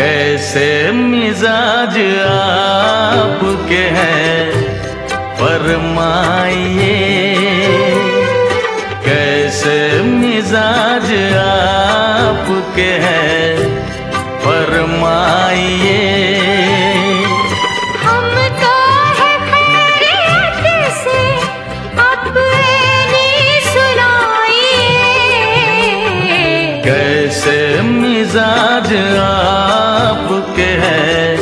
कैसे मिजाज आपके हैं फरमाइए, कैसे मिजाज आपके हैं फरमाइए। कैसे मिजाज आपके हैं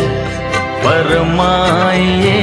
फरमाइए।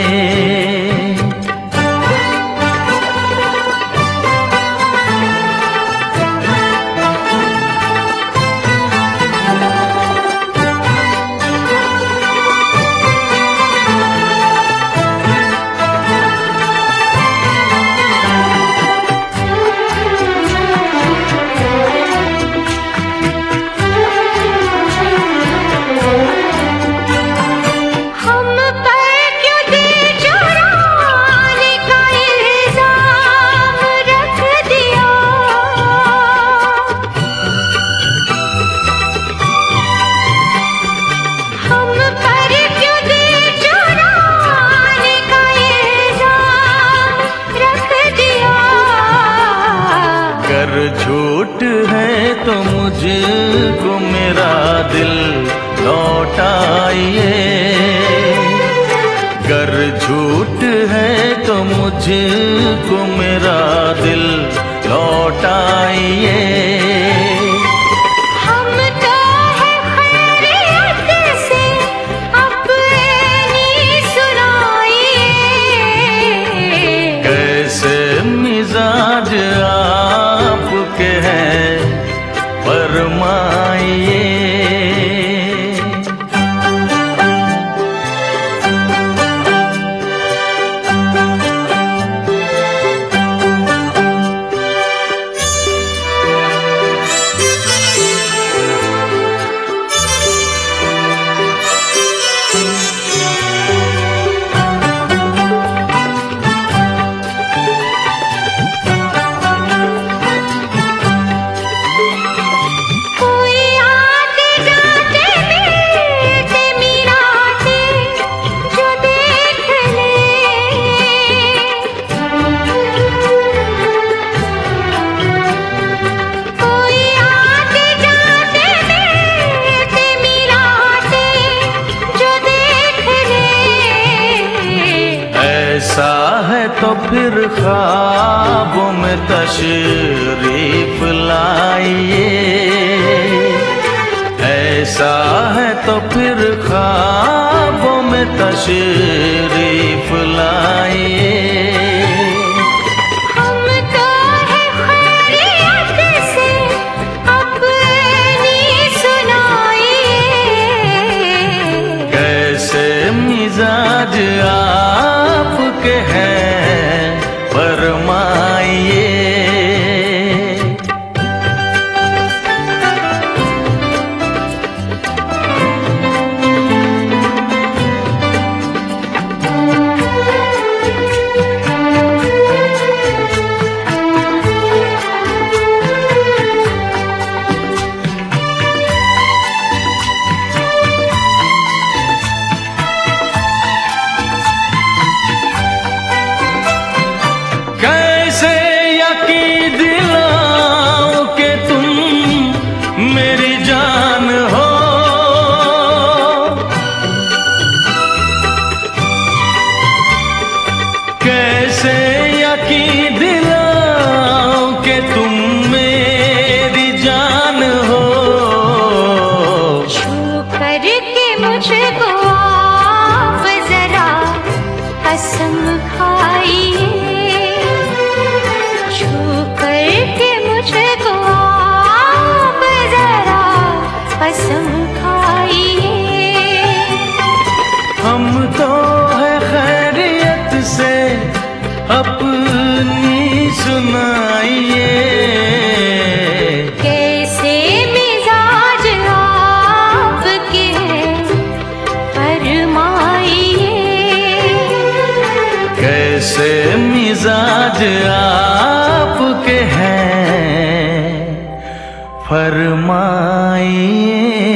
झूठ है तो मुझको मेरा दिल लौटाइए, गर झूठ है तो मुझको मेरा दिल लौटाइए। कैसे मिजाज आपके हैं फरमाइए। ऐसा है तो फिर ख्वाबों में तशरीफ लाइए, ऐसा है तो फिर ख्वाबों में तशरीफ लाइए। कैसे मिजाज आपके हैं फरमाइए। कैसे यकीन दिलाऊं कि तुम मेरी जान हो, कैसे यकीन दिलाऊं कि तुम मेरी जान हो। छू करके मुझको आप जरा कसम खाइए, कसम खाइए। हम तो है खैरियत से अपनी सुनाइए। कैसे मिजाज आपके हैं फरमाइए। कैसे मिजाज आपके हैं फरमाइए।